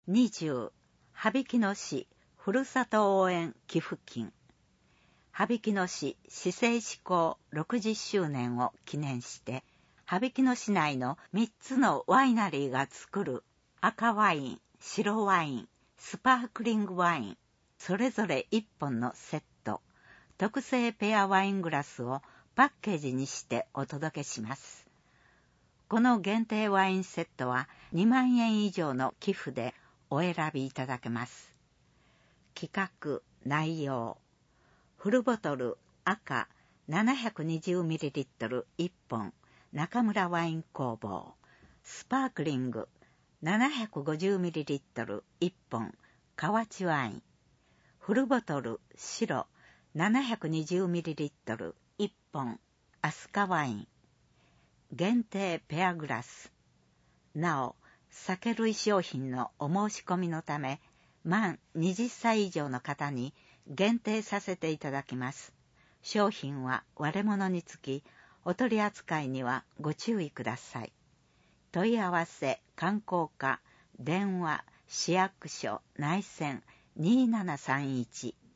20、羽曳野市ふるさと応援寄付金。羽曳野市市政施行60周年を記念して、羽曳野市内の3つのワイナリーが作る赤ワイン、白ワイン、スパークリングワイン、それぞれ1本のセット、特製ペアワイングラスをパッケージにしてお届けします。この限定ワインセットは2万円以上の寄付でお選びいただけます。企画、内容。フルボトル赤 720ml1 本中村ワイン工房。スパークリング 750ml1 本河内ワイン。フルボトル白 720ml1 本飛鳥ワイン。限定ペアグラス。なお、酒類商品のお申し込みのため、満20歳以上の方に限定させていただきます。商品は割れ物につき、お取り扱いにはご注意ください。問い合わせ、観光課、電話、市役所、内線2731